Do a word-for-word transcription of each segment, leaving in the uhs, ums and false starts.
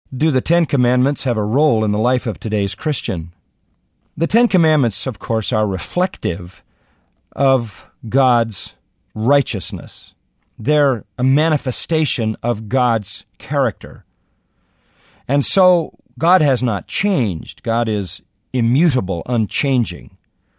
do the Ten Commandments have a role in the life of today's Christian? The Ten Commandments, of course, are reflective of God's righteousness. They're a manifestation of God's character. And so God has not changed. God is immutable, unchanging.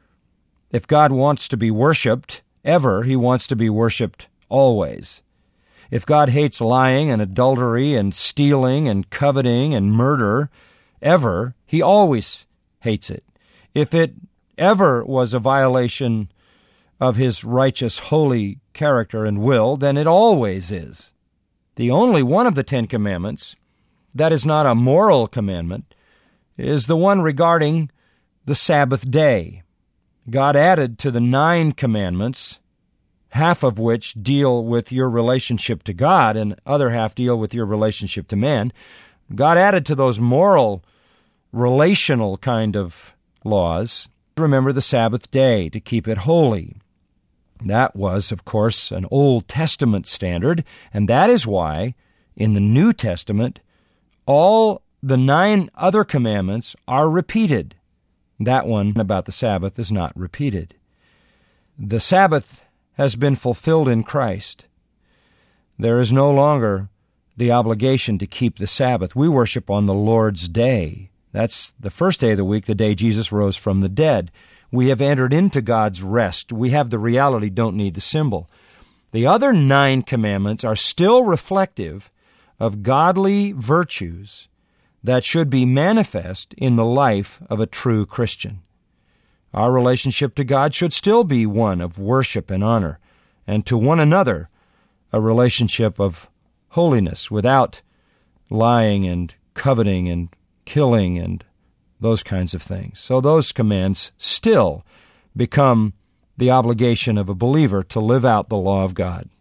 If God wants to be worshiped ever, He wants to be worshiped always. If God hates lying and adultery and stealing and coveting and murder ever, He always hates it. If it ever was a violation of His righteous, holy character and will, then it always is. The only one of the Ten Commandments that is not a moral commandment is the one regarding the Sabbath day. God added to the nine commandments, half of which deal with your relationship to God and other half deal with your relationship to man. God added to those moral, relational kind of laws, remember the Sabbath day, to keep it holy. That was, of course, an Old Testament standard, and that is why in the New Testament, all the nine other commandments are repeated. That one about the Sabbath is not repeated. The Sabbath has been fulfilled in Christ. There is no longer the obligation to keep the Sabbath. We worship on the Lord's day. That's the first day of the week, the day Jesus rose from the dead. We have entered into God's rest. We have the reality, don't need the symbol. The other nine commandments are still reflective of godly virtues that should be manifest in the life of a true Christian. Our relationship to God should still be one of worship and honor, and to one another a relationship of holiness without lying and coveting and killing and those kinds of things. So those commands still become the obligation of a believer to live out the law of God.